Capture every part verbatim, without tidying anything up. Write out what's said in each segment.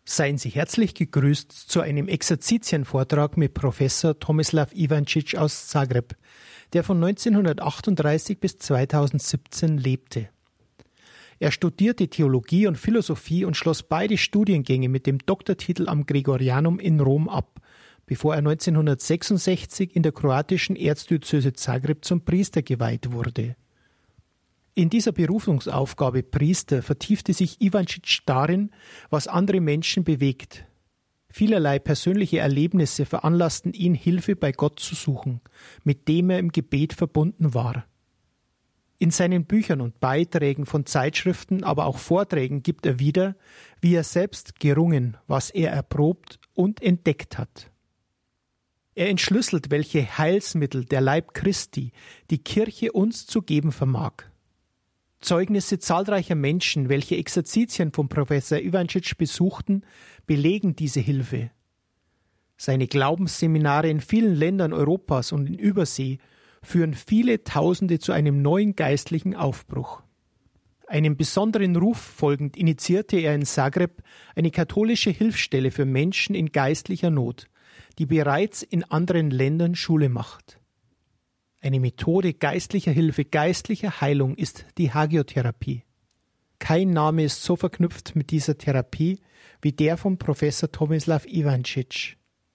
Seien Sie herzlich gegrüßt zu einem Exerzitienvortrag mit Professor Tomislav Ivančić aus Zagreb, der von neunzehnhundertachtunddreißig bis zweitausendsiebzehn lebte. Er studierte Theologie und Philosophie und schloss beide Studiengänge mit dem Doktortitel am Gregorianum in Rom ab, bevor er neunzehnhundertsechsundsechzig in der kroatischen Erzdiözese Zagreb zum Priester geweiht wurde. In dieser Berufungsaufgabe Priester vertiefte sich Ivančić darin, was andere Menschen bewegt. Vielerlei persönliche Erlebnisse veranlassten ihn, Hilfe bei Gott zu suchen, mit dem er im Gebet verbunden war. In seinen Büchern und Beiträgen von Zeitschriften, aber auch Vorträgen gibt er wieder, wie er selbst gerungen, was er erprobt und entdeckt hat. Er entschlüsselt, welche Heilsmittel der Leib Christi die Kirche uns zu geben vermag. Zeugnisse zahlreicher Menschen, welche Exerzitien von Professor Ivančić besuchten, belegen diese Hilfe. Seine Glaubensseminare in vielen Ländern Europas und in Übersee führen viele Tausende zu einem neuen geistlichen Aufbruch. Einem besonderen Ruf folgend initiierte er in Zagreb eine katholische Hilfsstelle für Menschen in geistlicher Not, die bereits in anderen Ländern Schule macht. Eine Methode geistlicher Hilfe, geistlicher Heilung ist die Hagiotherapie. Kein Name ist so verknüpft mit dieser Therapie wie der von Professor Tomislav Ivančić.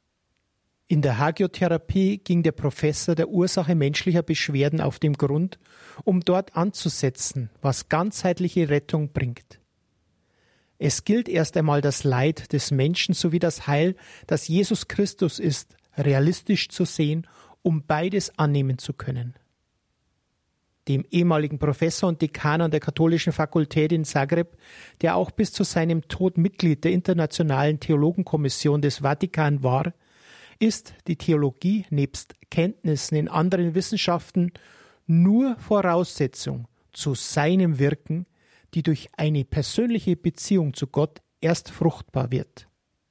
In der Hagiotherapie ging der Professor der Ursache menschlicher Beschwerden auf den Grund, um dort anzusetzen, was ganzheitliche Rettung bringt. Es gilt erst einmal das Leid des Menschen sowie das Heil, das Jesus Christus ist, realistisch zu sehen, um beides annehmen zu können. Dem ehemaligen Professor und Dekan an der katholischen Fakultät in Zagreb, der auch bis zu seinem Tod Mitglied der Internationalen Theologenkommission des Vatikan war, ist die Theologie nebst Kenntnissen in anderen Wissenschaften nur Voraussetzung zu seinem Wirken, die durch eine persönliche Beziehung zu Gott erst fruchtbar wird.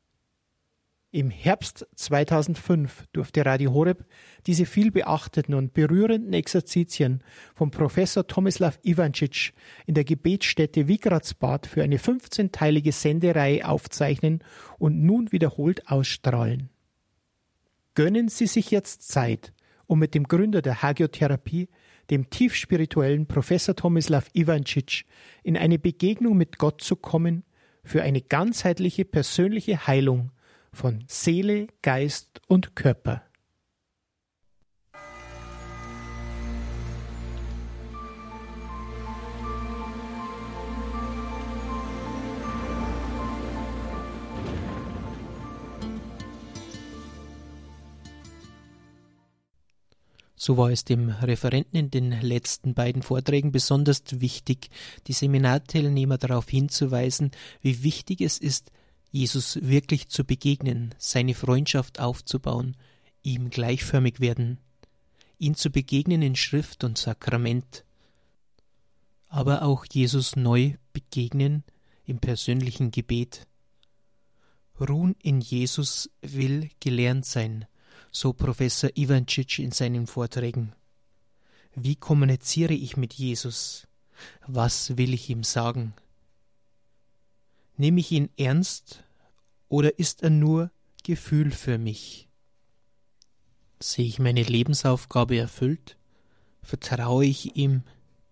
Im Herbst zweitausendfünf durfte Radio Horeb diese vielbeachteten und berührenden Exerzitien von Professor Tomislav Ivančić in der Gebetsstätte Vigratsbad für eine fünfzehnteilige Sendereihe aufzeichnen und nun wiederholt ausstrahlen. Gönnen Sie sich jetzt Zeit, um mit dem Gründer der Hagiotherapie, dem tiefspirituellen Professor Tomislav Ivančić, in eine Begegnung mit Gott zu kommen für eine ganzheitliche persönliche Heilung von Seele, Geist und Körper. So war es dem Referenten in den letzten beiden Vorträgen besonders wichtig, die Seminarteilnehmer darauf hinzuweisen, wie wichtig es ist, Jesus wirklich zu begegnen, seine Freundschaft aufzubauen, ihm gleichförmig werden, ihn zu begegnen in Schrift und Sakrament, aber auch Jesus neu begegnen im persönlichen Gebet. Ruhen in Jesus will gelernt sein, so Professor Ivančić in seinen Vorträgen. Wie kommuniziere ich mit Jesus? Was will ich ihm sagen? Nehme ich ihn ernst oder ist er nur Gefühl für mich? Sehe ich meine Lebensaufgabe erfüllt? Vertraue ich ihm?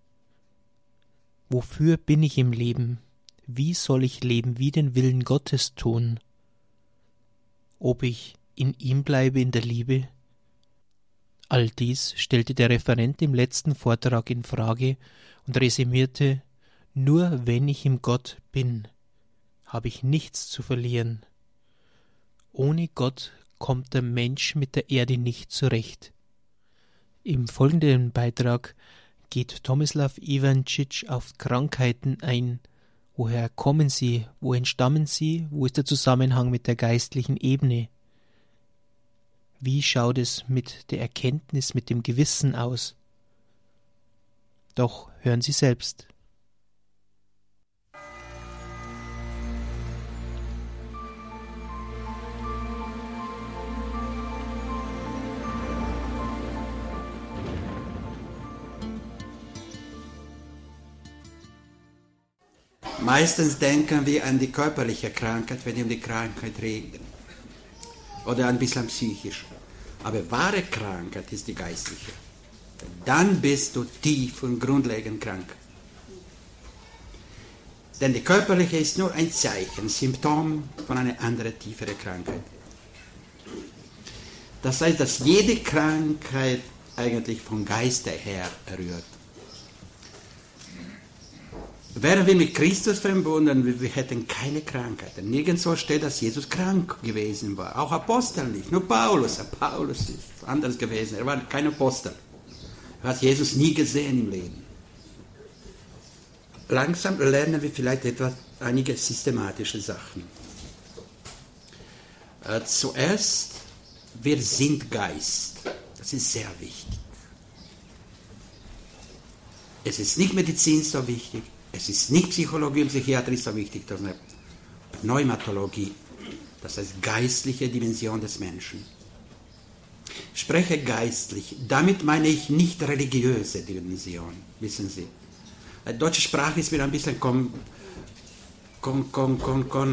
Wofür bin ich im Leben? Wie soll ich leben? Wie den Willen Gottes tun? Ob ich in ihm bleibe in der Liebe? All dies stellte der Referent im letzten Vortrag in Frage und resümierte: Nur wenn ich im Gott bin, habe ich nichts zu verlieren. Ohne Gott kommt der Mensch mit der Erde nicht zurecht. Im folgenden Beitrag geht Tomislav Ivančić auf Krankheiten ein. Woher kommen sie? Wo entstammen sie? Wo ist der Zusammenhang mit der geistlichen Ebene? Wie schaut es mit der Erkenntnis, mit dem Gewissen aus? Doch hören Sie selbst. Meistens denken wir an die körperliche Krankheit, wenn wir um die Krankheit reden. Oder ein bisschen psychisch. Aber wahre Krankheit ist die geistliche. Dann bist du tief und grundlegend krank. Denn die körperliche ist nur ein Zeichen, Symptom von einer anderen, tieferen Krankheit. Das heißt, dass jede Krankheit eigentlich vom Geiste her rührt. Wären wir mit Christus verbunden, wir hätten keine Krankheiten. Nirgendwo steht, dass Jesus krank gewesen war. Auch Apostel nicht, nur Paulus. Paulus ist anders gewesen, er war kein Apostel. Er hat Jesus nie gesehen im Leben. Langsam lernen wir vielleicht etwas, einige systematische Sachen. Äh, zuerst, wir sind Geist. Das ist sehr wichtig. Es ist nicht Medizin so wichtig, es ist nicht Psychologie und Psychiatrie so wichtig, sondern Pneumatologie, das heißt geistliche Dimension des Menschen. Ich spreche geistlich, damit meine ich nicht religiöse Dimension, wissen Sie. Die deutsche Sprache ist wieder ein bisschen kom, kom, kom, kom, kom,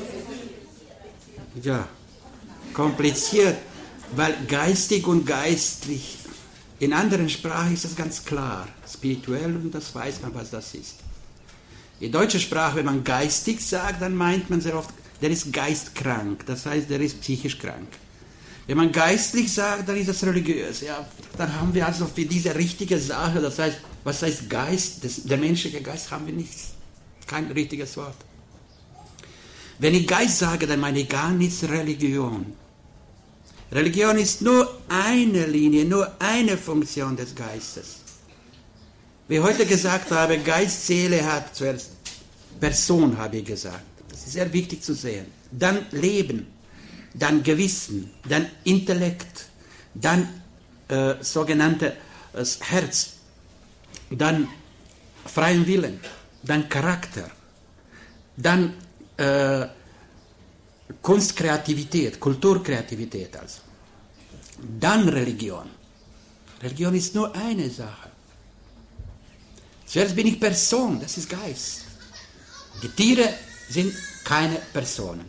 ja, kompliziert, weil geistig und geistlich, in anderen Sprachen ist das ganz klar, spirituell, und das weiß man, was das ist. In deutscher Sprache, wenn man geistig sagt, dann meint man sehr oft, der ist geistkrank, das heißt, der ist psychisch krank. Wenn man geistlich sagt, dann ist das religiös. Ja, dann haben wir also für diese richtige Sache, das heißt, was heißt Geist? Das, der menschliche Geist haben wir nichts. Kein richtiges Wort. Wenn ich Geist sage, dann meine ich gar nichts Religion. Religion ist nur eine Linie, nur eine Funktion des Geistes. Wie ich heute gesagt habe, Geist, Seele hat zuerst Person, habe ich gesagt. Das ist sehr wichtig zu sehen. Dann Leben, dann Gewissen, dann Intellekt, dann äh, sogenannte äh, Herz, dann freien Willen, dann Charakter, dann äh, Kunstkreativität, Kulturkreativität also. Dann Religion. Religion ist nur eine Sache. Zuerst bin ich Person, das ist Geist. Die Tiere sind keine Personen.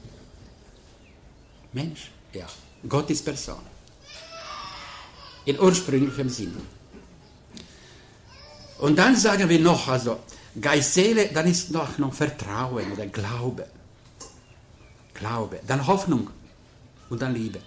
Mensch, ja. Gott ist Person. In ursprünglichem Sinn. Und dann sagen wir noch, also Geist, Seele, dann ist noch, noch Vertrauen oder Glaube. Glaube, dann Hoffnung und dann Liebe.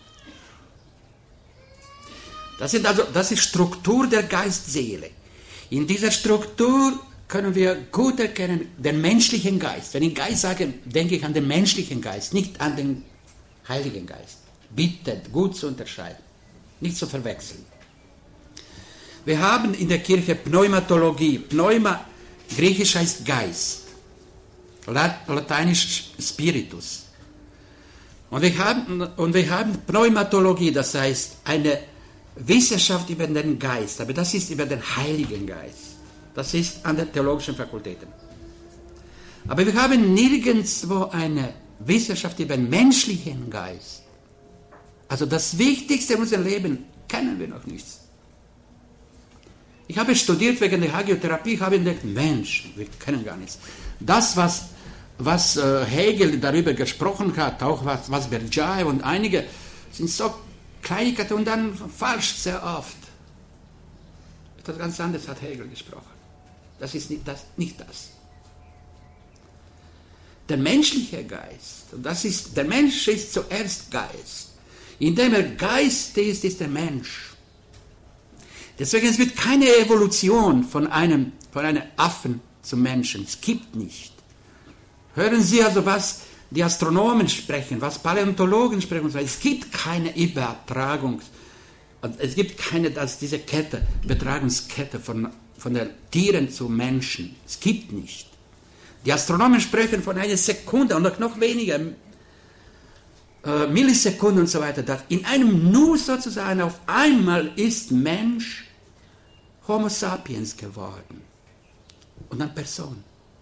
Das, sind also, das ist Struktur der Geist-Seele. In dieser Struktur können wir gut erkennen, den menschlichen Geist. Wenn ich Geist sage, denke ich an den menschlichen Geist, nicht an den Heiligen Geist. Bitte gut zu unterscheiden, nicht zu verwechseln. Wir haben in der Kirche Pneumatologie. Pneuma, griechisch heißt Geist, lateinisch Spiritus. Und wir haben, und wir haben Pneumatologie, das heißt eine Wissenschaft über den Geist, aber das ist über den Heiligen Geist. Das ist an den theologischen Fakultäten. Aber wir haben nirgendwo eine Wissenschaft über den menschlichen Geist. Also das Wichtigste in unserem Leben kennen wir noch nicht. Ich habe studiert wegen der Hagiotherapie, ich habe gedacht, Mensch, wir kennen gar nichts. Das, was, was äh, Hegel darüber gesprochen hat, auch was, was Bergey und einige, sind so Kleinigkeiten und dann falsch sehr oft. Etwas ganz anderes hat Hegel gesprochen. Das ist nicht das. Nicht das. Der menschliche Geist, und das ist, der Mensch ist zuerst Geist. Indem er Geist ist, ist der Mensch. Deswegen es wird keine Evolution von einem, von einem Affen zum Menschen. Es gibt nicht. Hören Sie also, was die Astronomen sprechen, was Paläontologen sprechen. Es gibt keine Übertragung. Es gibt keine, dass diese Kette, Übertragungskette von, von den Tieren zu Menschen. Es gibt nicht. Die Astronomen sprechen von einer Sekunde und noch weniger äh, Millisekunden und so weiter. Dass in einem Nu sozusagen auf einmal ist Mensch Homo sapiens geworden. Und dann Person.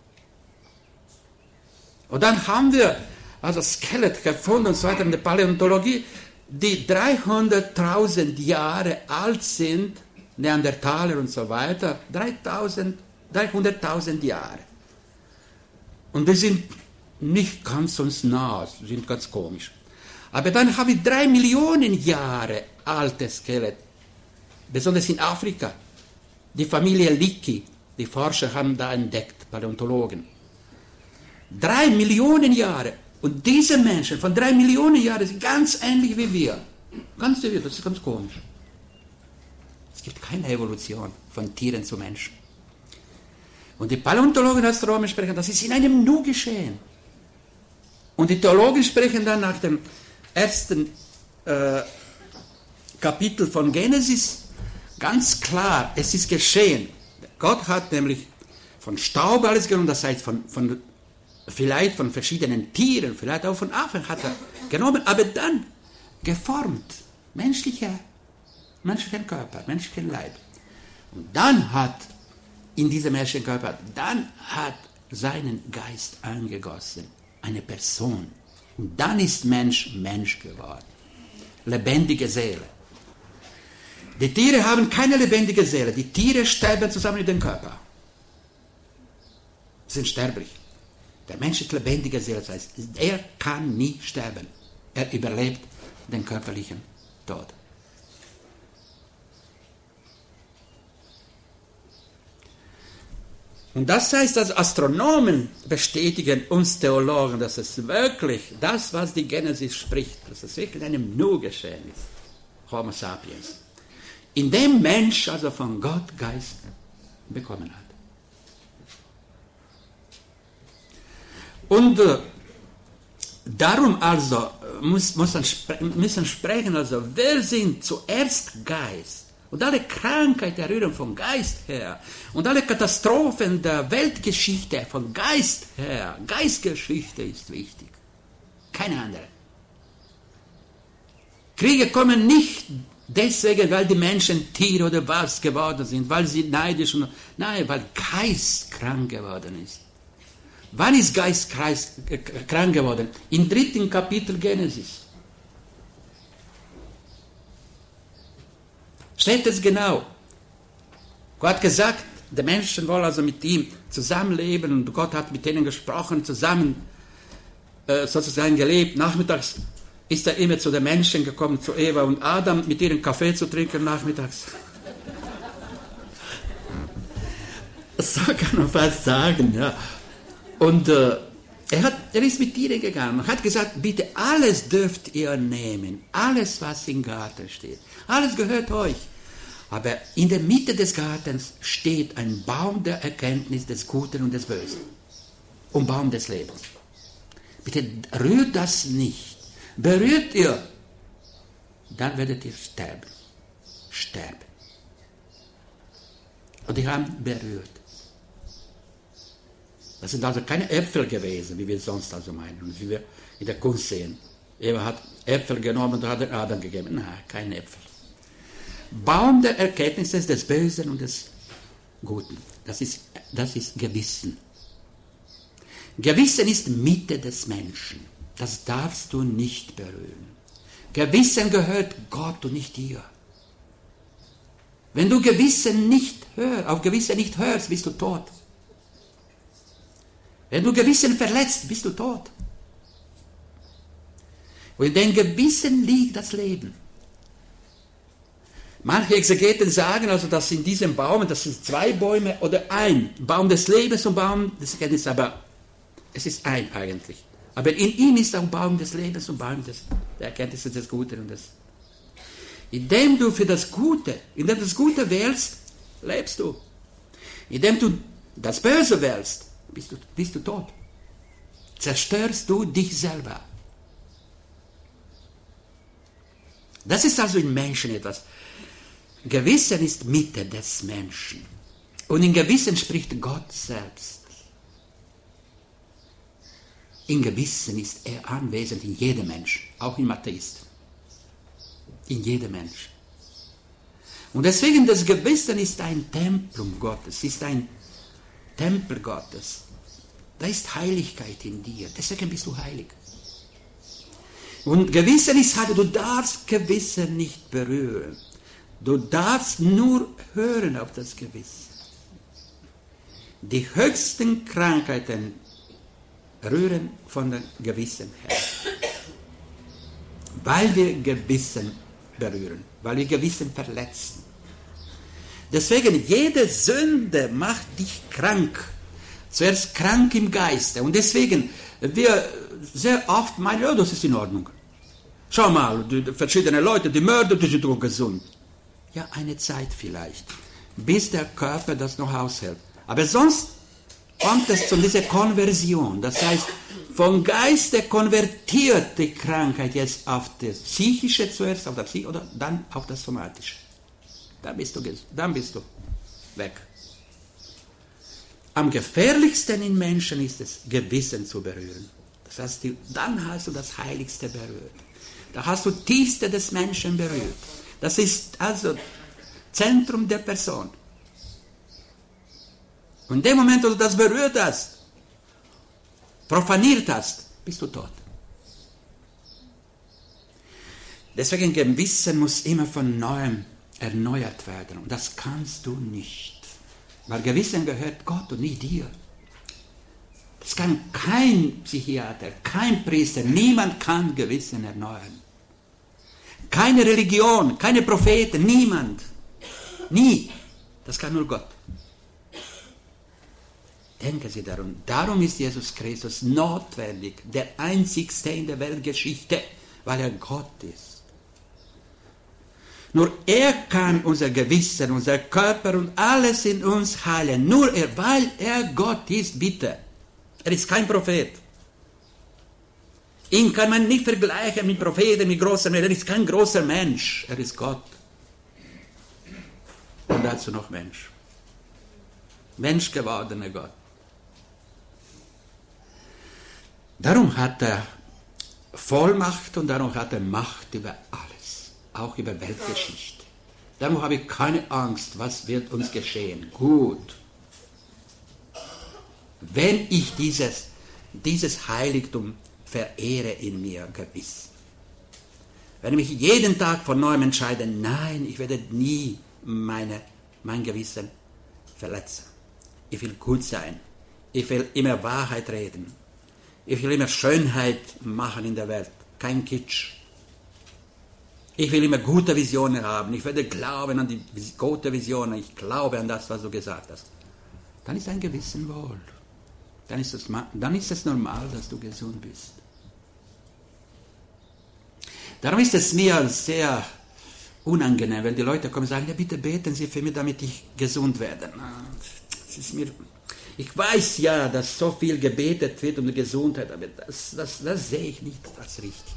Und dann haben wir also Skelett gefunden und so weiter in der Paläontologie, die dreihunderttausend Jahre alt sind, Neandertaler und so weiter, dreihunderttausend Jahre. Und die sind nicht ganz uns nah, die sind ganz komisch. Aber dann habe ich drei Millionen Jahre altes Skelett, besonders in Afrika. Die Familie Leakey, die Forscher haben da entdeckt, Paläontologen. Drei Millionen Jahre. Und diese Menschen von drei Millionen Jahren sind ganz ähnlich wie wir. Ganz wie wir, das ist ganz komisch. Es gibt keine Evolution von Tieren zu Menschen. Und die Paläontologen und Astronomen sprechen, das ist in einem Nu geschehen. Und die Theologen sprechen dann nach dem ersten äh, Kapitel von Genesis ganz klar, es ist geschehen. Gott hat nämlich von Staub alles genommen, das heißt von, von vielleicht von verschiedenen Tieren, vielleicht auch von Affen hat er genommen, aber dann geformt, menschlicher, menschlichen Körper, menschlichen Leib. Und dann hat in diesem menschlichen Körper, dann hat seinen Geist eingegossen, eine Person. Und dann ist Mensch Mensch geworden. Lebendige Seele. Die Tiere haben keine lebendige Seele. Die Tiere sterben zusammen mit dem Körper. Sie sind sterblich. Der Mensch ist lebendige Seele. Das heißt, er kann nie sterben. Er überlebt den körperlichen Tod. Und das heißt, dass Astronomen bestätigen uns Theologen, dass es wirklich, das, was die Genesis spricht, dass es wirklich in einem Nu geschehen ist. Homo sapiens. In dem Mensch also von Gott Geist bekommen hat. Und äh, darum also muss, muss man spre- müssen sprechen, also wer sind zuerst Geist? Und alle Krankheiten rühren vom Geist her. Und alle Katastrophen der Weltgeschichte von Geist her. Geistgeschichte ist wichtig. Keine andere. Kriege kommen nicht deswegen, weil die Menschen Tiere oder was geworden sind, weil sie neidisch und... Nein, weil Geist krank geworden ist. Wann ist Geist krank geworden? Im dritten Kapitel Genesis. Steht es genau. Gott hat gesagt, die Menschen wollen also mit ihm zusammenleben und Gott hat mit ihnen gesprochen, zusammen äh, sozusagen gelebt. Nachmittags ist er immer zu den Menschen gekommen, zu Eva und Adam, mit ihnen Kaffee zu trinken nachmittags. So kann man fast sagen, ja. Und äh, er, hat, er ist mit ihnen gegangen und hat gesagt, bitte alles dürft ihr nehmen, alles was im Garten steht, alles gehört euch. Aber in der Mitte des Gartens steht ein Baum der Erkenntnis des Guten und des Bösen und Baum des Lebens. Bitte rührt das nicht. Berührt ihr, dann werdet ihr sterben. Sterben. Und die haben berührt. Das sind also keine Äpfel gewesen, wie wir sonst also meinen und wie wir in der Kunst sehen. Eva hat Äpfel genommen und hat den Adam gegeben. Nein, keine Äpfel. Baum der Erkenntnis des Bösen und des Guten. Das ist, das ist Gewissen. Gewissen ist Mitte des Menschen. Das darfst du nicht berühren. Gewissen gehört Gott und nicht dir. Wenn du Gewissen nicht hörst, auf Gewissen nicht hörst, bist du tot. Wenn du Gewissen verletzt, bist du tot. Und in dem Gewissen liegt das Leben. Manche Exegeten sagen also, dass in diesem Baum, das sind zwei Bäume oder ein Baum des Lebens und Baum des Erkenntnisses, aber es ist ein eigentlich. Aber in ihm ist auch Baum des Lebens und Baum des, der Erkenntnis des Guten und des. Indem du für das Gute, indem du das Gute wählst, lebst du. Indem du das Böse wählst, bist du, bist du tot. Zerstörst du dich selber. Das ist also im Menschen etwas. Gewissen ist Mitte des Menschen. Und in Gewissen spricht Gott selbst. In Gewissen ist er anwesend in jedem Mensch, auch im Atheist. In jedem Mensch. Und deswegen das Gewissen ist ein Templum Gottes, ist ein Tempel Gottes. Da ist Heiligkeit in dir, deswegen bist du heilig. Und Gewissen ist halt, du darfst Gewissen nicht berühren. Du darfst nur hören auf das Gewissen. Die höchsten Krankheiten rühren von dem Gewissen her. Weil wir Gewissen berühren, weil wir Gewissen verletzen. Deswegen, jede Sünde macht dich krank. Zuerst krank im Geiste. Und deswegen, wir sehr oft meinen, ja, das ist in Ordnung. Schau mal, die, die verschiedene Leute, die Mörder, die sind doch gesund. Ja, eine Zeit vielleicht, bis der Körper das noch aushält. Aber sonst kommt es zu dieser Konversion. Das heißt, vom Geiste konvertiert die Krankheit jetzt auf das Psychische zuerst, auf das Psychische oder dann auf das Somatische. Dann bist du, dann bist du weg. Am gefährlichsten in Menschen ist es, Gewissen zu berühren. Das heißt, dann hast du das Heiligste berührt. Da hast du das Tiefste des Menschen berührt. Das ist also Zentrum der Person. Und in dem Moment, wo du das berührt hast, profaniert hast, bist du tot. Deswegen Gewissen muss immer von Neuem erneuert werden. Und das kannst du nicht. Weil Gewissen gehört Gott und nicht dir. Das kann kein Psychiater, kein Priester, niemand kann Gewissen erneuern. Keine Religion, keine Propheten, niemand. Nie. Das kann nur Gott. Denken Sie darum. Darum ist Jesus Christus notwendig, der einzigste in der Weltgeschichte, weil er Gott ist. Nur er kann unser Gewissen, unser Körper und alles in uns heilen. Nur er, weil er Gott ist, bitte. Er ist kein Prophet. Ihn kann man nicht vergleichen mit Propheten, mit großen Menschen. Er ist kein großer Mensch. Er ist Gott. Und dazu noch Mensch. Menschgewordener Gott. Darum hat er Vollmacht und darum hat er Macht über alles. Auch über Weltgeschichte. Darum habe ich keine Angst, was wird uns geschehen. Gut. Wenn ich dieses, dieses Heiligtum verehre in mir gewiss. Wenn ich mich jeden Tag von neuem entscheide, nein, ich werde nie meine, mein Gewissen verletzen. Ich will gut sein. Ich will immer Wahrheit reden. Ich will immer Schönheit machen in der Welt. Kein Kitsch. Ich will immer gute Visionen haben. Ich werde glauben an die gute Visionen. Ich glaube an das, was du gesagt hast. Dann ist dein Gewissen wohl. Dann ist es, dann ist es normal, dass du gesund bist. Darum ist es mir sehr unangenehm, wenn die Leute kommen und sagen, ja, bitte beten Sie für mich, damit ich gesund werde. Das ist mir, ich weiß ja, dass so viel gebetet wird um die Gesundheit, aber das, das, das sehe ich nicht als richtig.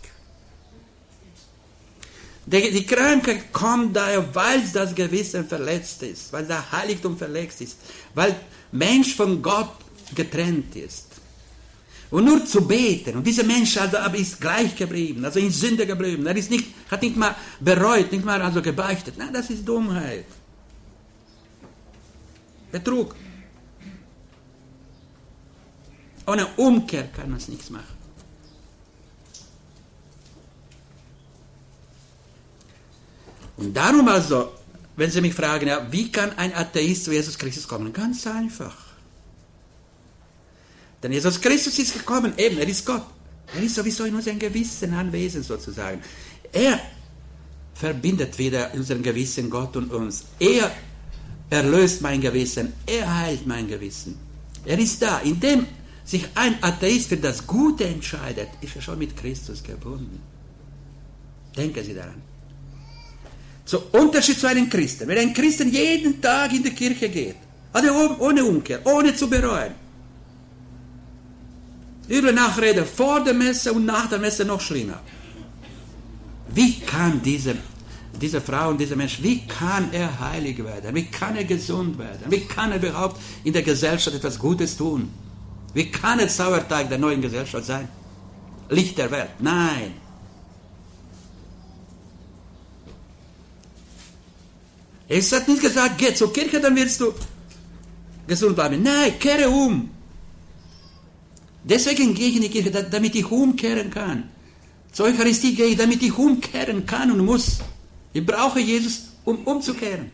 Die, die Krankheit kommt daher, weil das Gewissen verletzt ist, weil das Heiligtum verletzt ist, weil Mensch von Gott getrennt ist. Und nur zu beten, und dieser Mensch also ist gleich geblieben, also in Sünde geblieben, er ist nicht, hat nicht mal bereut, nicht mal also gebeichtet. Nein, das ist Dummheit. Betrug. Ohne Umkehr kann man es nichts machen. Und darum also, wenn Sie mich fragen, ja, wie kann ein Atheist zu Jesus Christus kommen? Ganz einfach. Denn Jesus Christus ist gekommen, eben, er ist Gott. Er ist sowieso in unserem Gewissen anwesend sozusagen. Er verbindet wieder in unserem Gewissen Gott und uns. Er erlöst mein Gewissen, er heilt mein Gewissen. Er ist da. Indem sich ein Atheist für das Gute entscheidet, ist er schon mit Christus gebunden. Denken Sie daran. So, Unterschied zu einem Christen. Wenn ein Christen jeden Tag in die Kirche geht, also ohne Umkehr, ohne zu bereuen, üble Nachrede vor der Messe und nach der Messe noch schlimmer. Wie kann diese, diese Frau und dieser Mensch, wie kann er heilig werden? Wie kann er gesund werden? Wie kann er überhaupt in der Gesellschaft etwas Gutes tun? Wie kann er Sauerteig der neuen Gesellschaft sein? Licht der Welt? Nein. Es hat nicht gesagt, geh zur Kirche, dann wirst du gesund bleiben. Nein, kehre um. Deswegen gehe ich in die Kirche, damit ich umkehren kann. Zur Eucharistie gehe ich, damit ich umkehren kann und muss. Ich brauche Jesus, um umzukehren.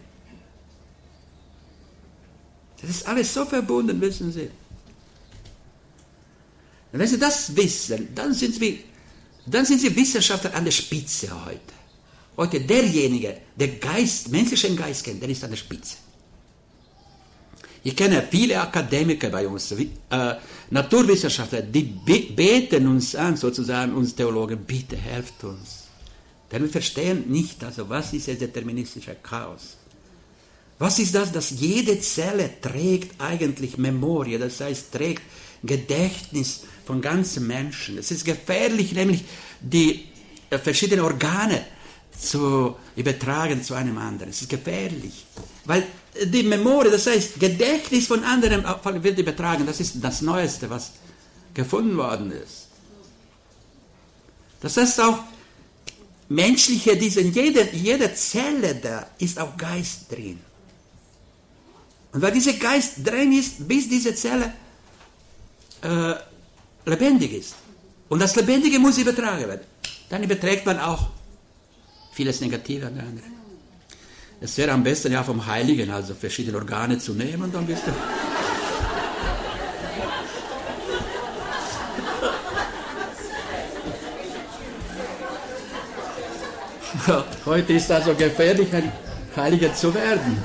Das ist alles so verbunden, wissen Sie. Und wenn Sie das wissen, dann sind, wir, dann sind Sie Wissenschaftler an der Spitze heute. Heute derjenige, der Geist, menschlichen Geist kennt, der ist an der Spitze. Ich kenne viele Akademiker bei uns, wie, äh, Naturwissenschaftler, die be- beten uns an, sozusagen uns Theologen, bitte helft uns. Denn wir verstehen nicht, also was ist das deterministische Chaos? Was ist das, dass jede Zelle trägt eigentlich Memorie, das heißt trägt Gedächtnis von ganzen Menschen. Es ist gefährlich, nämlich die äh, verschiedenen Organe zu übertragen zu einem anderen. Es ist gefährlich, weil die Memorie, das heißt Gedächtnis von anderen wird übertragen. Das ist das Neueste, was gefunden worden ist. Das heißt auch, menschliche, diese, in jeder, jeder Zelle da ist auch Geist drin. Und weil dieser Geist drin ist, bis diese Zelle äh, lebendig ist. Und das Lebendige muss übertragen werden. Dann überträgt man auch vieles Negative an andere. Es wäre am besten ja vom Heiligen, also verschiedene Organe zu nehmen und dann bist du... Heute ist also gefährlich, ein Heiliger zu werden.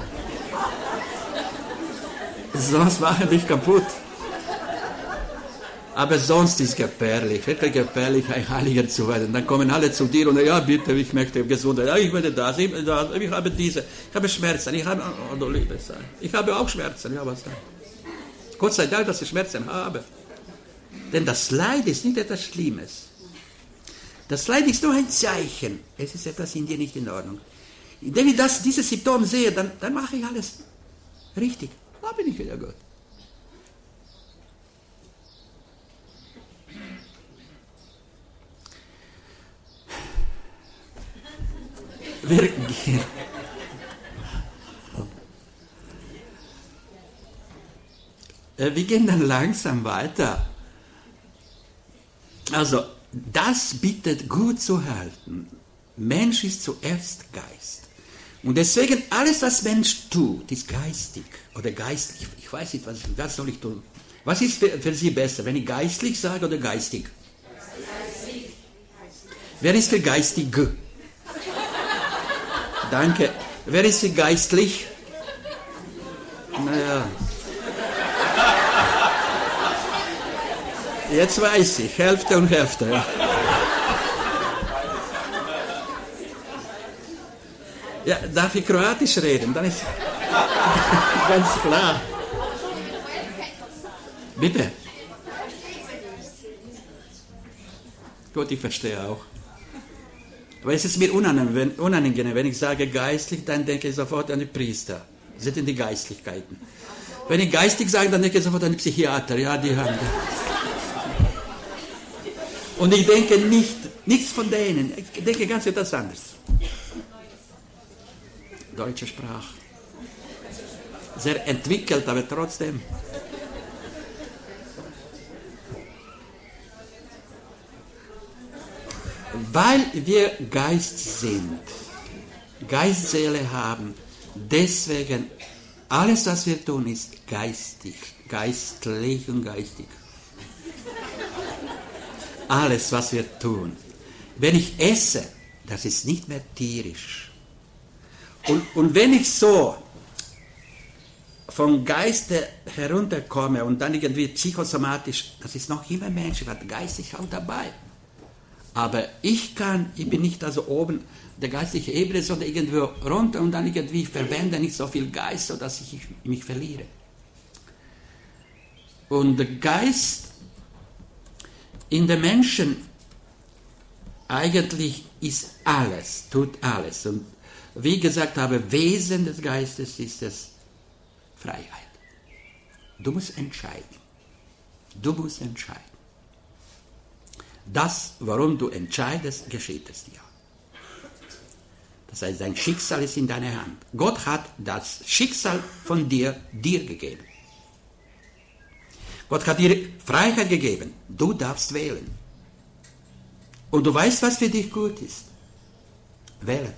Sonst machen dich kaputt. Aber sonst ist es gefährlich, wirklich gefährlich, ein Heiliger zu werden. Dann kommen alle zu dir und ja, bitte, ich möchte Gesundheit, ja, ich möchte das, ich, das, ich habe diese, ich habe Schmerzen, ich habe, oh, du liebes Sein. Ich habe auch Schmerzen, ja, was dann? Gott sei Dank, dass ich Schmerzen habe. Denn das Leid ist nicht etwas Schlimmes. Das Leid ist nur ein Zeichen. Es ist etwas in dir nicht in Ordnung. Indem ich das, dieses Symptom sehe, dann, dann mache ich alles richtig. Da bin ich wieder gut. Wir gehen. Wir gehen dann langsam weiter. Also, das bittet gut zu halten. Mensch ist zuerst Geist. Und deswegen, alles, was Mensch tut, ist geistig oder geistlich. Ich weiß nicht, was, was soll ich tun? Was ist für, für Sie besser, wenn ich geistlich sage oder geistig? Geistig. Wer ist für geistig? Danke. Wer ist für geistlich? Naja. Jetzt weiß ich, Hälfte und Hälfte. Ja, ja, darf ich Kroatisch reden? Dann ist ganz klar. Bitte? Gut, ich verstehe auch. Aber es ist mir unangenehm, wenn ich sage geistlich, dann denke ich sofort an die Priester. Das sind die Geistlichkeiten. Wenn ich geistig sage, dann denke ich sofort an die Psychiater. Ja, die haben das. Und ich denke nicht, nichts von denen. Ich denke ganz etwas anderes. Deutsche Sprache. Sehr entwickelt, aber trotzdem. Weil wir Geist sind, Geistseele haben, deswegen alles, was wir tun, ist geistig, geistlich und geistig. Alles, was wir tun. Wenn ich esse, das ist nicht mehr tierisch. Und, und wenn ich so vom Geiste herunterkomme und dann irgendwie psychosomatisch, das ist noch immer menschlich, weil Geist ist auch dabei. Aber ich kann, ich bin nicht also oben der geistlichen Ebene, sondern irgendwo runter und dann irgendwie verwende nicht so viel Geist, sodass ich mich verliere. Und der Geist in den Menschen eigentlich ist alles, tut alles. Und wie ich gesagt habe, Wesen des Geistes ist es Freiheit. Du musst entscheiden. Du musst entscheiden. Das, warum du entscheidest, geschieht es dir. Das heißt, dein Schicksal ist in deiner Hand. Gott hat das Schicksal von dir, dir gegeben. Gott hat dir Freiheit gegeben. Du darfst wählen. Und du weißt, was für dich gut ist. Wähle.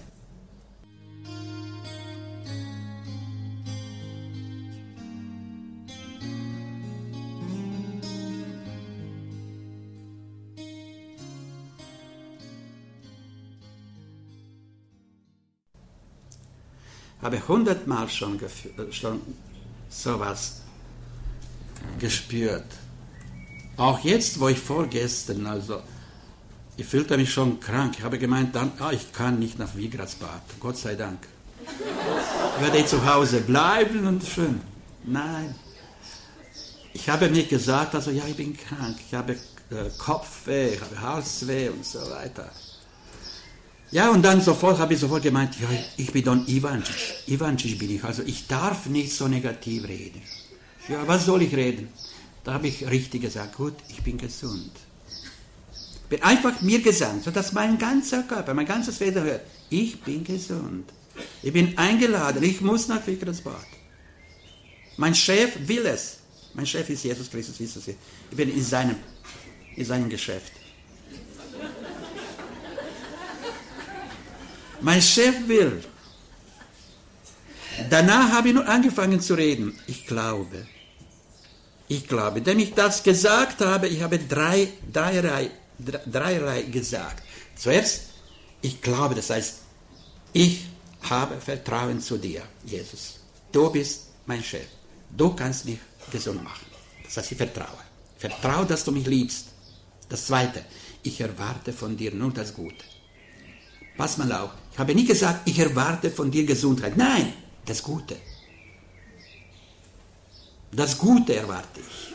habe hundertmal schon, schon sowas gespürt. Auch jetzt, wo ich vorgestern, also ich fühlte mich schon krank. Ich habe gemeint, dann, ah, ich kann nicht nach Wigratsbad. Gott sei Dank. Ich werde zu Hause bleiben und schön. Nein. Ich habe mir gesagt, also ja, ich bin krank. Ich habe äh, Kopfweh, ich habe Halsweh und so weiter. Ja, und dann sofort habe ich sofort gemeint, ja, ich bin Don Ivancic. Ivancic bin ich, also ich darf nicht so negativ reden. Ja, was soll ich reden? Da habe ich richtig gesagt, gut, ich bin gesund. Bin einfach mir gesagt, sodass mein ganzer Körper, mein ganzes Wesen hört, ich bin gesund. Ich bin eingeladen, ich muss nach Wigratsbad. Mein Chef will es. Mein Chef ist Jesus Christus, wissen Sie. Ich bin in seinem, in seinem Geschäft. Mein Chef will. Danach habe ich nur angefangen zu reden. Ich glaube. Ich glaube. Denn ich das gesagt habe, ich habe drei, dreierlei, dreierlei gesagt. Zuerst, ich glaube, das heißt, ich habe Vertrauen zu dir, Jesus. Du bist mein Chef. Du kannst mich gesund machen. Das heißt, ich vertraue. Vertraue, dass du mich liebst. Das Zweite, ich erwarte von dir nur das Gute. Pass mal auf, ich habe nie gesagt, ich erwarte von dir Gesundheit. Nein, das Gute. Das Gute erwarte ich.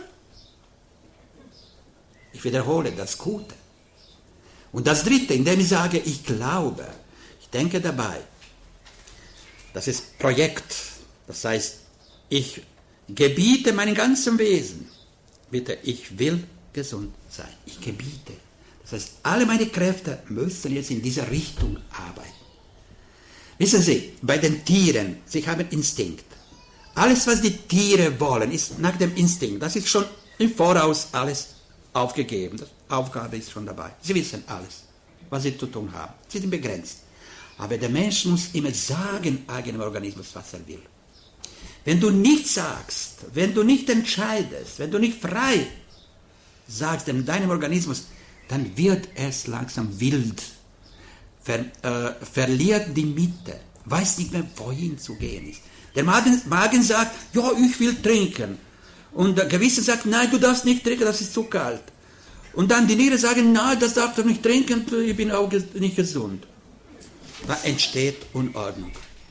Ich wiederhole, das Gute. Und das Dritte, indem ich sage, ich glaube, ich denke dabei, das ist Projekt. Das heißt, ich gebiete meinem ganzen Wesen, bitte, ich will gesund sein. Ich gebiete. Das heißt, alle meine Kräfte müssen jetzt in dieser Richtung arbeiten. Wissen Sie, bei den Tieren, sie haben Instinkt. Alles, was die Tiere wollen, ist nach dem Instinkt. Das ist schon im Voraus alles aufgegeben. Die Aufgabe ist schon dabei. Sie wissen alles, was sie zu tun haben. Sie sind begrenzt. Aber der Mensch muss immer sagen, eigenem Organismus, was er will. Wenn du nicht sagst, wenn du nicht entscheidest, wenn du nicht frei sagst in deinem Organismus, dann wird es langsam wild, ver, äh, verliert die Mitte, weiß nicht mehr, wohin zu gehen ist. Der Magen, Magen sagt, ja, ich will trinken. Und der Gewissen sagt, nein, du darfst nicht trinken, das ist zu kalt. Und dann die Nieren sagen, nein, das darfst du nicht trinken, ich bin auch nicht gesund. Da entsteht Unordnung.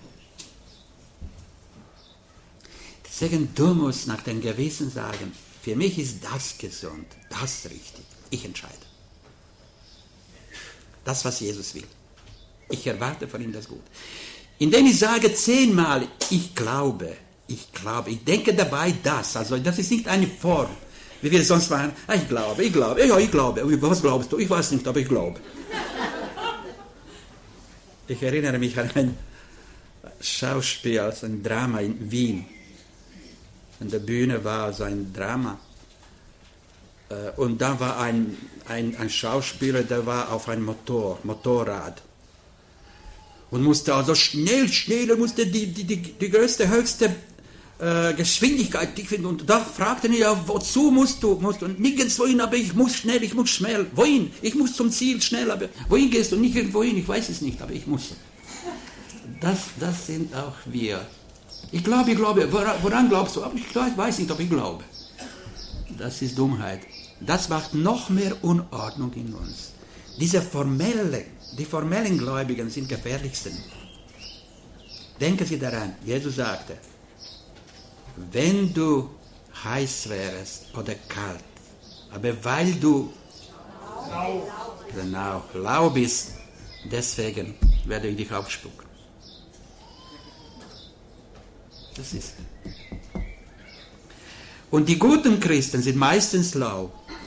Deswegen, du musst nach dem Gewissen sagen, für mich ist das gesund, das richtig. Ich entscheide. Das, was Jesus will. Ich erwarte von ihm das Gute. Indem ich sage zehnmal, ich glaube, ich glaube, ich denke dabei das, also das ist nicht eine Form, wie wir sonst machen, ah, ich glaube, ich glaube, ja, ich glaube, was glaubst du? Ich weiß nicht, aber ich glaube. Ich erinnere mich an ein Schauspiel, also ein Drama in Wien. An der Bühne war so ein Drama. Und da war ein, ein, ein Schauspieler, der war auf einem Motor, Motorrad. Und musste also schnell, schnell, musste die, die, die, die größte, höchste äh, Geschwindigkeit finden. Und da fragte er ja, wozu musst du? Musst du? Und nirgends wohin, aber ich muss schnell, ich muss schnell. Wohin? Ich muss zum Ziel schnell, aber wohin gehst du? Nicht irgendwohin, ich weiß es nicht, aber ich muss. Das, das sind auch wir. Ich glaube, ich glaube. Woran glaubst du? Aber ich weiß nicht, ob ich glaube. Das ist Dummheit. Das macht noch mehr Unordnung in uns. Diese formellen, die formellen Gläubigen sind gefährlichsten. Denken Sie daran, Jesus sagte, wenn du heiß wärst oder kalt, aber weil du lau, genau, lau bist, deswegen werde ich dich aufspucken. Das ist. Und die guten Christen sind meistens lau.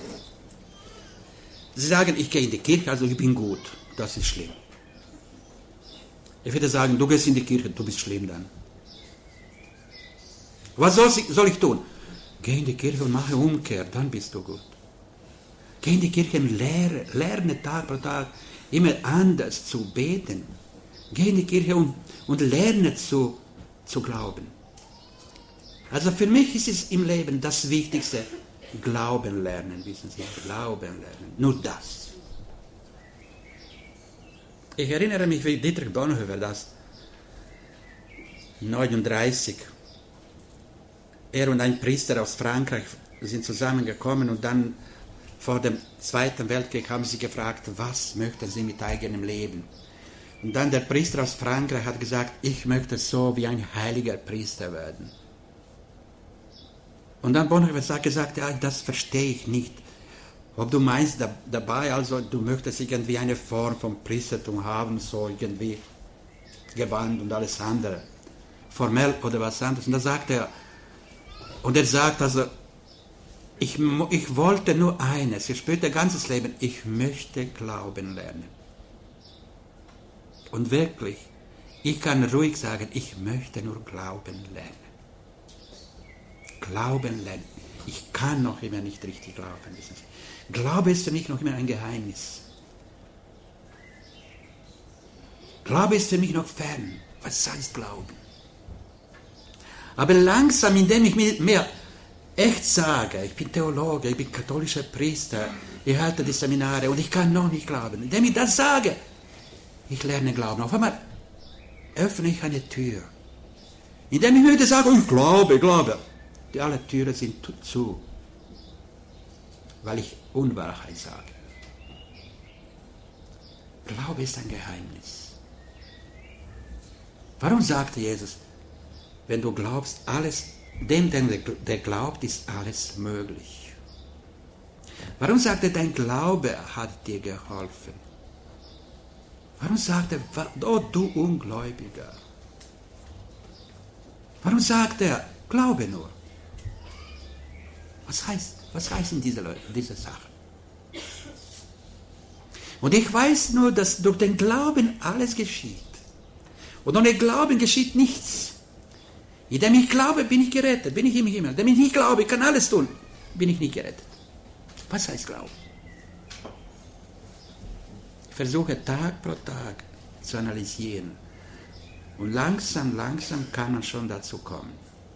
Sie sagen, ich gehe in die Kirche, also ich bin gut. Das ist schlimm. Ich würde sagen, du gehst in die Kirche, du bist schlimm dann. Was soll ich, soll ich tun? Geh in die Kirche und mache Umkehr, dann bist du gut. Geh in die Kirche und lehre, lerne Tag pro Tag immer anders zu beten. Geh in die Kirche und, und lerne zu, zu glauben. Also für mich ist es im Leben das Wichtigste, Glauben lernen, wissen Sie, Glauben lernen, nur das. Ich erinnere mich, wie Dietrich Bonhoeffer das neununddreißig. Er und ein Priester aus Frankreich sind zusammengekommen und dann vor dem Zweiten Weltkrieg haben sie gefragt, was möchten sie mit eigenem Leben? Und dann der Priester aus Frankreich hat gesagt, ich möchte so wie ein heiliger Priester werden. Und dann Bonhoeffer hat gesagt, ja, das verstehe ich nicht. Ob du meinst da, dabei, also du möchtest irgendwie eine Form von Priestertum haben, so irgendwie Gewand und alles andere, formell oder was anderes. Und da sagt er, und er sagt also, ich, ich wollte nur eines, ich spürte ganzes Leben, ich möchte glauben lernen. Und wirklich, ich kann ruhig sagen, ich möchte nur glauben lernen. Glauben lernen. Ich kann noch immer nicht richtig glauben. Glaube ist für mich noch immer ein Geheimnis. Glaube ist für mich noch fern. Was heißt Glauben? Aber langsam, indem ich mir mehr echt sage, ich bin Theologe, ich bin katholischer Priester, ich halte die Seminare und ich kann noch nicht glauben. Indem ich das sage, ich lerne Glauben. Auf einmal öffne ich eine Tür. Indem ich mir heute sage, ich glaube, ich glaube. Die alle Türen sind zu, weil ich Unwahrheit sage. Glaube ist ein Geheimnis. Warum sagte Jesus, wenn du glaubst, alles, dem, der glaubt, ist alles möglich? Warum sagte er, dein Glaube hat dir geholfen? Warum sagt er, oh du Ungläubiger? Warum sagt er, glaube nur? Was heißt, was heißen diese Leute, diese Sachen? Und ich weiß nur, dass durch den Glauben alles geschieht. Und ohne Glauben geschieht nichts. Indem ich glaube, bin ich gerettet, bin ich im Himmel. Indem ich nicht glaube, ich kann alles tun, bin ich nicht gerettet. Was heißt Glauben? Ich versuche Tag pro Tag zu analysieren. Und langsam, langsam kann man schon dazu kommen.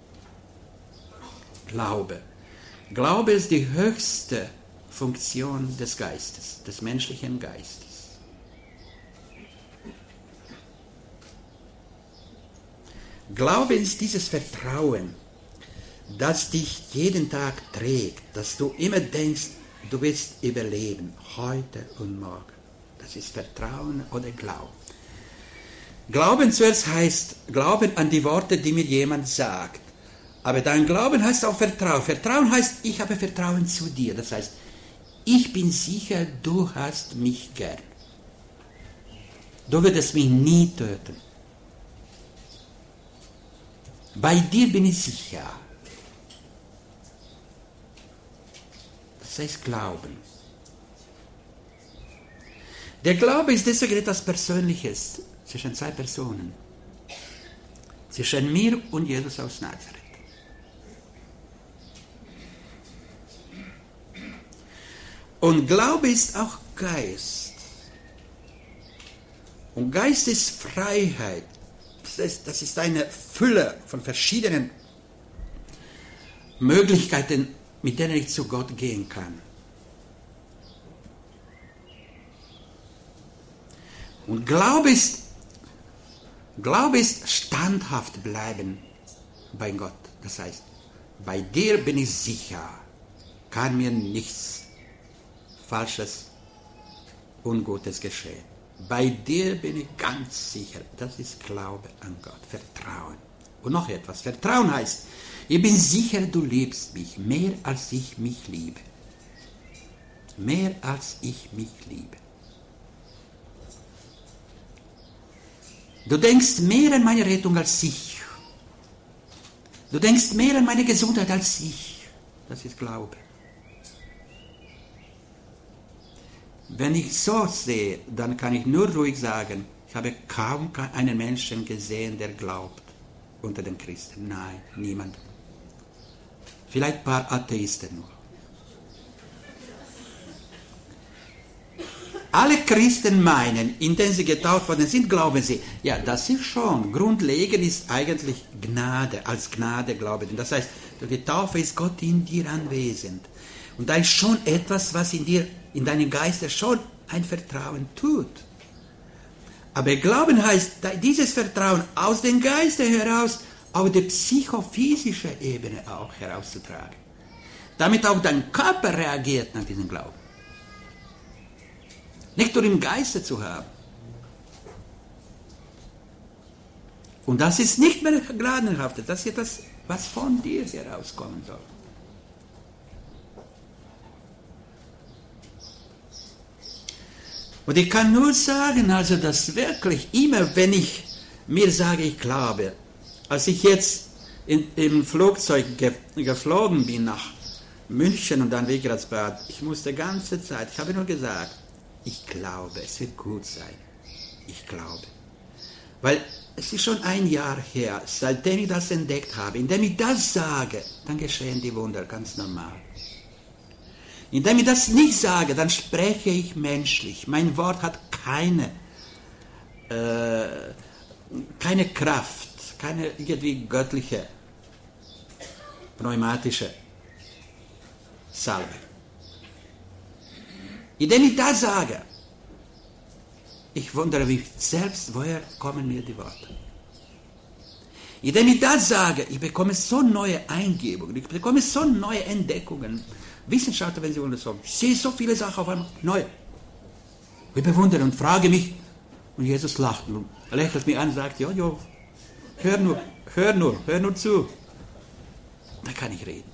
Glaube. Glaube ist die höchste Funktion des Geistes, des menschlichen Geistes. Glaube ist dieses Vertrauen, das dich jeden Tag trägt, dass du immer denkst, du wirst überleben, heute und morgen. Das ist Vertrauen oder Glauben. Glauben zuerst heißt, Glauben an die Worte, die mir jemand sagt. Aber dein Glauben heißt auch Vertrauen. Vertrauen heißt, ich habe Vertrauen zu dir. Das heißt, ich bin sicher, du hast mich gern. Du würdest mich nie töten. Bei dir bin ich sicher. Das heißt Glauben. Der Glaube ist deswegen etwas Persönliches zwischen zwei Personen. Zwischen mir und Jesus aus Nazareth. Und Glaube ist auch Geist. Und Geist ist Freiheit. Das ist, das ist eine Fülle von verschiedenen Möglichkeiten, mit denen ich zu Gott gehen kann. Und Glaube ist, Glaube ist standhaft bleiben bei Gott. Das heißt, bei dir bin ich sicher, kann mir nichts Falsches, Ungutes geschehen. Bei dir bin ich ganz sicher. Das ist Glaube an Gott, Vertrauen. Und noch etwas, Vertrauen heißt, ich bin sicher, du liebst mich mehr als ich mich liebe. Mehr als ich mich liebe. Du denkst mehr an meine Rettung als ich. Du denkst mehr an meine Gesundheit als ich. Das ist Glaube. Wenn ich so sehe, dann kann ich nur ruhig sagen, ich habe kaum einen Menschen gesehen, der glaubt unter den Christen. Nein, niemand. Vielleicht ein paar Atheisten nur. Alle Christen meinen, indem sie getauft worden sind, glauben sie. Ja, das ist schon. Grundlegend ist eigentlich Gnade, als Gnade glauben. Das heißt, durch die Taufe ist Gott in dir anwesend. Und da ist schon etwas, was in dir, in deinem Geiste schon ein Vertrauen tut. Aber Glauben heißt, dieses Vertrauen aus dem Geiste heraus auf die psychophysische Ebene auch herauszutragen. Damit auch dein Körper reagiert nach diesem Glauben. Nicht nur im Geiste zu haben. Und das ist nicht mehr gnadenhaftes, das ist etwas, was von dir herauskommen soll. Und ich kann nur sagen, also dass wirklich immer, wenn ich mir sage, ich glaube, als ich jetzt in, im Flugzeug ge, geflogen bin nach München und dann Wiegratsbad, ich musste die ganze Zeit, ich habe nur gesagt, ich glaube, es wird gut sein. Ich glaube. Weil es ist schon ein Jahr her, seitdem ich das entdeckt habe. Indem ich das sage, dann geschehen die Wunder ganz normal. Indem ich das nicht sage, dann spreche ich menschlich. Mein Wort hat keine, äh, keine Kraft, keine irgendwie göttliche, pneumatische Salbe. Indem ich das sage, ich wundere mich selbst, woher kommen mir die Worte. Indem ich das sage, ich bekomme so neue Eingebungen, ich bekomme so neue Entdeckungen. Wissenschaftler, wenn sie wollen, so, ich sehe so viele Sachen auf einmal neu. Ich bewundere und frage mich, und Jesus lacht und lächelt mich an und sagt, ja, ja, hör nur, hör nur, hör nur zu. Da kann ich reden.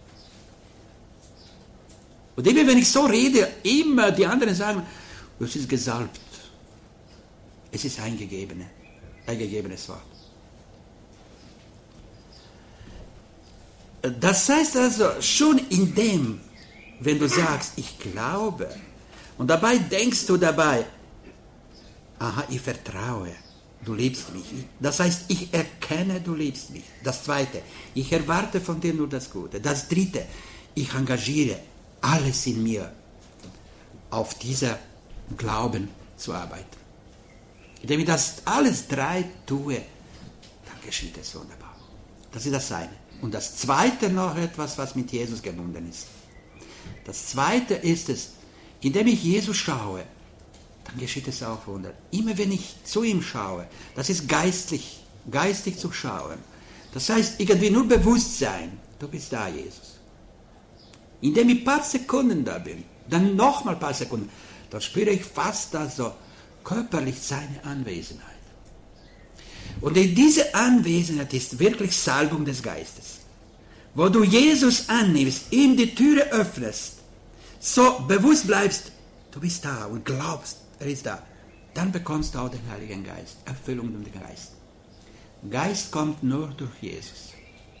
Und immer wenn ich so rede, immer die anderen sagen, es ist gesalbt. Es ist eingegebene, eingegebenes Wort. Das heißt also, schon in dem, wenn du sagst, ich glaube, und dabei denkst du dabei, aha, ich vertraue, du liebst mich. Das heißt, ich erkenne, du liebst mich. Das Zweite, ich erwarte von dir nur das Gute. Das Dritte, ich engagiere alles in mir, auf dieser Glauben zu arbeiten. Indem ich das alles drei tue, dann geschieht es wunderbar. Das ist das eine. Und das Zweite noch etwas, was mit Jesus gebunden ist. Das Zweite ist es, indem ich Jesus schaue, dann geschieht es auch Wunder. Immer wenn ich zu ihm schaue, das ist geistlich, geistig zu schauen. Das heißt, irgendwie nur Bewusstsein, du bist da, Jesus. Indem ich ein paar Sekunden da bin, dann nochmal ein paar Sekunden, dann spüre ich fast also körperlich seine Anwesenheit. Und diese Anwesenheit ist wirklich Salbung des Geistes. Wo du Jesus annimmst, ihm die Türe öffnest, so bewusst bleibst, du bist da und glaubst, er ist da, dann bekommst du auch den Heiligen Geist, Erfüllung durch den Geist. Geist kommt nur durch Jesus.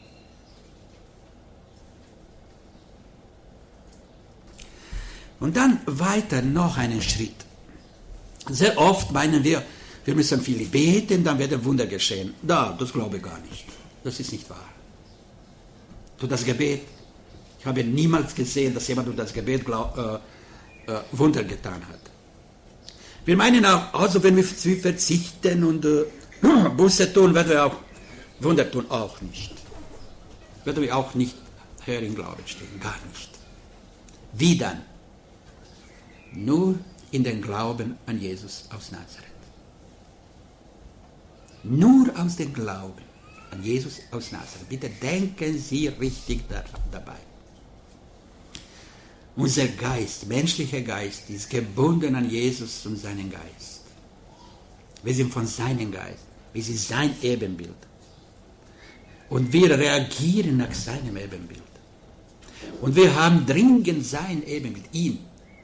Und dann weiter noch einen Schritt. Sehr oft meinen wir, wir müssen viel beten, dann wird ein Wunder geschehen. Da, das glaube ich gar nicht. Das ist nicht wahr. Durch das Gebet, ich habe niemals gesehen, dass jemand durch das Gebet glaub, äh, äh, Wunder getan hat. Wir meinen auch, also wenn wir verzichten und äh, Buße tun, werden wir auch Wunder tun, auch nicht. Werden wir auch nicht höher im Glauben stehen, gar nicht. Wie dann? Nur in den Glauben an Jesus aus Nazareth. Nur aus dem Glauben an Jesus aus Nazareth. Bitte denken Sie richtig dabei. Unser Geist, menschlicher Geist, ist gebunden an Jesus und seinen Geist. Wir sind von seinem Geist. Wir sind sein Ebenbild. Und wir reagieren nach seinem Ebenbild. Und wir haben dringend sein Ebenbild, ihn.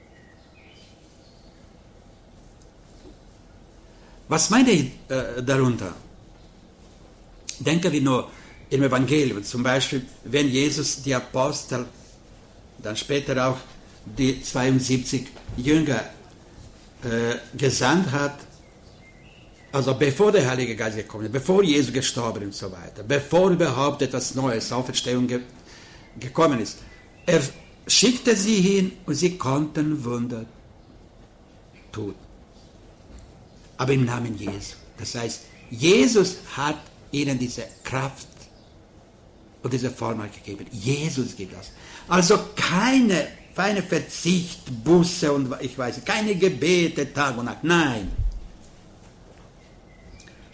Was meine ich äh, darunter? Denken wir nur im Evangelium, zum Beispiel, wenn Jesus die Apostel, dann später auch die zweiundsiebzig Jünger äh, gesandt hat, also bevor der Heilige Geist gekommen ist, bevor Jesus gestorben und so weiter, bevor überhaupt etwas Neues, Auferstehung ge gekommen ist. Er schickte sie hin und sie konnten Wunder tun. Aber im Namen Jesu. Das heißt, Jesus hat ihnen diese Kraft und diese Vollmacht gegeben. Jesus gibt das. Also keine, keine Verzicht, Buße und ich weiß nicht, keine Gebete Tag und Nacht. Nein.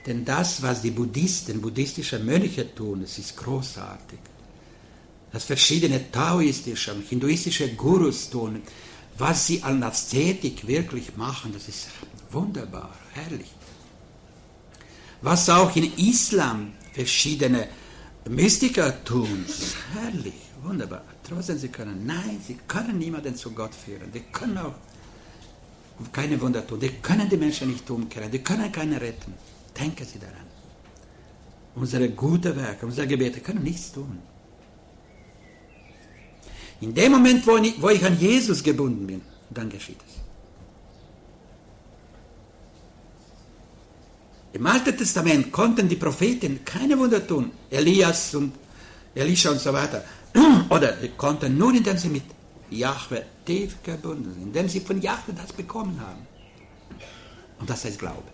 Denn das, was die Buddhisten, buddhistische Mönche tun, es ist großartig. Was verschiedene taoistische und hinduistische Gurus tun, was sie an Aszetik wirklich machen, das ist wunderbar, herrlich. Was auch in Islam verschiedene Mystiker tun, herrlich, wunderbar. Trotzdem, sie können, nein, sie können niemanden zu Gott führen. Die können auch keine Wunder tun. Die können die Menschen nicht umkehren. Die können keinen retten. Denken Sie daran. Unsere guten Werke, unsere Gebete können nichts tun. In dem Moment, wo ich, wo ich an Jesus gebunden bin, dann geschieht es. Im Alten Testament konnten die Propheten keine Wunder tun. Elias und Elisha und so weiter. Oder die konnten nur, indem sie mit Jahwe tief gebunden sind, indem sie von Jahwe das bekommen haben. Und das heißt Glaube.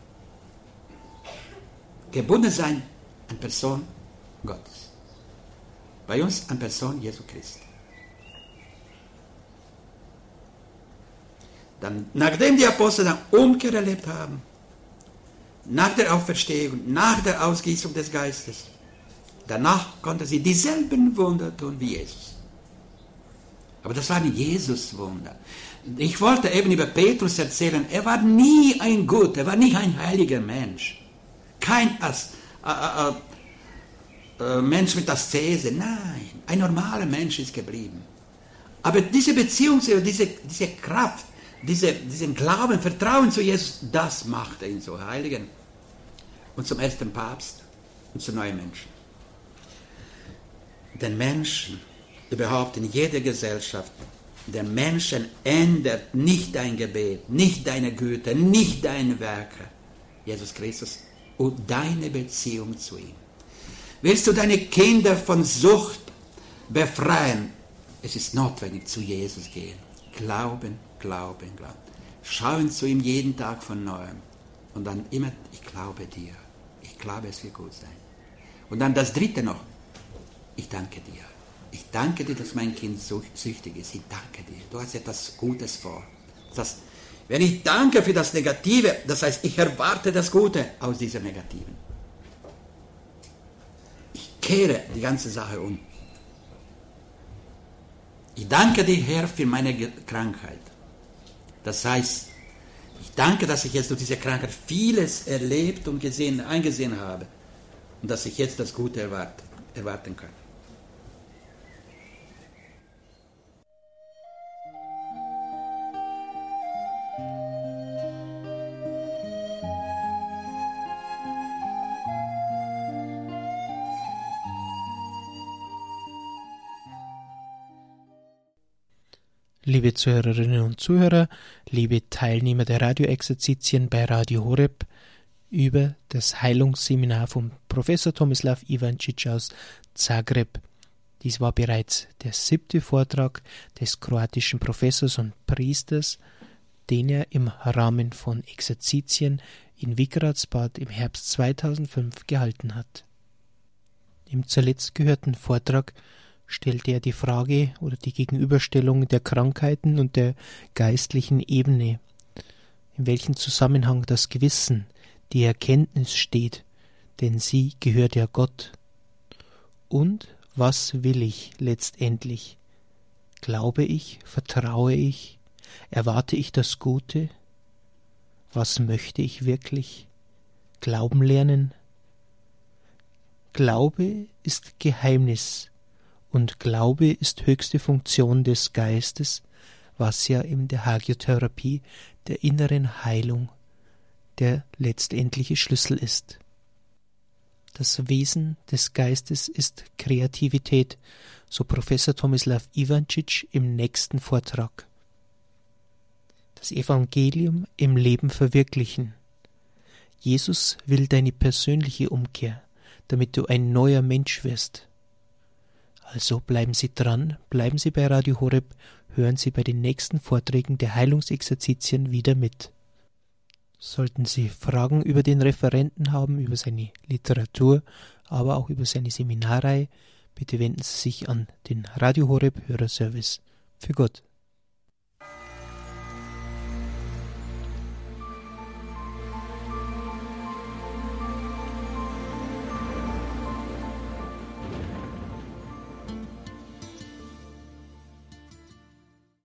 Gebunden sein an Person Gottes. Bei uns an Person Jesu Christi. Dann, nachdem die Apostel dann Umkehr erlebt haben, nach der Auferstehung, nach der Ausgießung des Geistes, danach konnten sie dieselben Wunder tun wie Jesus. Aber das waren Jesus-Wunder. Ich wollte eben über Petrus erzählen, er war nie ein guter, er war nie ein heiliger Mensch. Kein As, äh, äh, äh, Mensch mit Aszese, nein, ein normaler Mensch ist geblieben. Aber diese Beziehung, diese, diese Kraft, diese, diesen Glauben, Vertrauen zu Jesus, das machte ihn so Heiligen und zum ersten Papst und zu neuen Menschen. Den Menschen, überhaupt in jeder Gesellschaft, den Menschen ändert nicht dein Gebet, nicht deine Güte, nicht deine Werke. Jesus Christus und deine Beziehung zu ihm. Willst du deine Kinder von Sucht befreien? Es ist notwendig, zu Jesus gehen. Glauben, glauben, glauben. Schauen zu ihm jeden Tag von Neuem. Und dann immer, ich glaube dir. Ich glaube, es wird gut sein. Und dann das Dritte noch. Ich danke dir. Ich danke dir, dass mein Kind süchtig ist. Ich danke dir. Du hast etwas Gutes vor. Das heißt, wenn ich danke für das Negative, das heißt, ich erwarte das Gute aus dieser Negativen. Ich kehre die ganze Sache um. Ich danke dir, Herr, für meine Krankheit. Das heißt, ich danke, dass ich jetzt durch diese Krankheit vieles erlebt und gesehen, eingesehen habe und dass ich jetzt das Gute erwarte, erwarten kann. Liebe Zuhörerinnen und Zuhörer, liebe Teilnehmer der Radioexerzitien bei Radio Horeb, über das Heilungsseminar vom Professor Tomislav Ivančić aus Zagreb. Dies war bereits der siebte Vortrag des kroatischen Professors und Priesters, den er im Rahmen von Exerzitien in Vigratsbad im Herbst zweitausendfünf gehalten hat. Im zuletzt gehörten Vortrag stellte er die Frage oder die Gegenüberstellung der Krankheiten und der geistlichen Ebene, in welchem Zusammenhang das Gewissen, die Erkenntnis steht, denn sie gehört ja Gott. Und was will ich letztendlich? Glaube ich, vertraue ich, erwarte ich das Gute? Was möchte ich wirklich? Glauben lernen? Glaube ist Geheimnis. Und Glaube ist höchste Funktion des Geistes, was ja in der Hagiotherapie der inneren Heilung der letztendliche Schlüssel ist. Das Wesen des Geistes ist Kreativität, so Professor Tomislav Ivančić im nächsten Vortrag. Das Evangelium im Leben verwirklichen. Jesus will deine persönliche Umkehr, damit du ein neuer Mensch wirst. Also bleiben Sie dran, bleiben Sie bei Radio Horeb, hören Sie bei den nächsten Vorträgen der Heilungsexerzitien wieder mit. Sollten Sie Fragen über den Referenten haben, über seine Literatur, aber auch über seine Seminarreihe, bitte wenden Sie sich an den Radio Horeb Hörerservice. Für Gott.